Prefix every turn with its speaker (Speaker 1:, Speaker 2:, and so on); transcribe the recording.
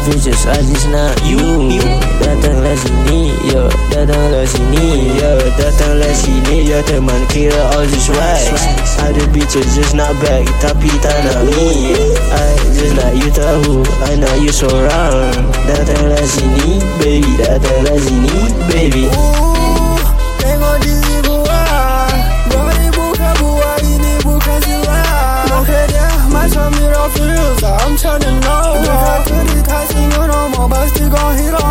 Speaker 1: Bitches, I just not you. Datanglah sini, yo. Datanglah sini, yo. Datanglah sini, yo. Teman kira all just right. Ada bitches just not back, tapi tak nak me. I just nak you tahu, I nak you seorang. Datanglah sini, baby. Datanglah sini, baby.
Speaker 2: Tengok diri gua, gua ni bukan buah, ini bukan jiwa. Muka dia macam mirror fuse, I'm turning over. Dekat cerita singa nombor pasti kau hilang.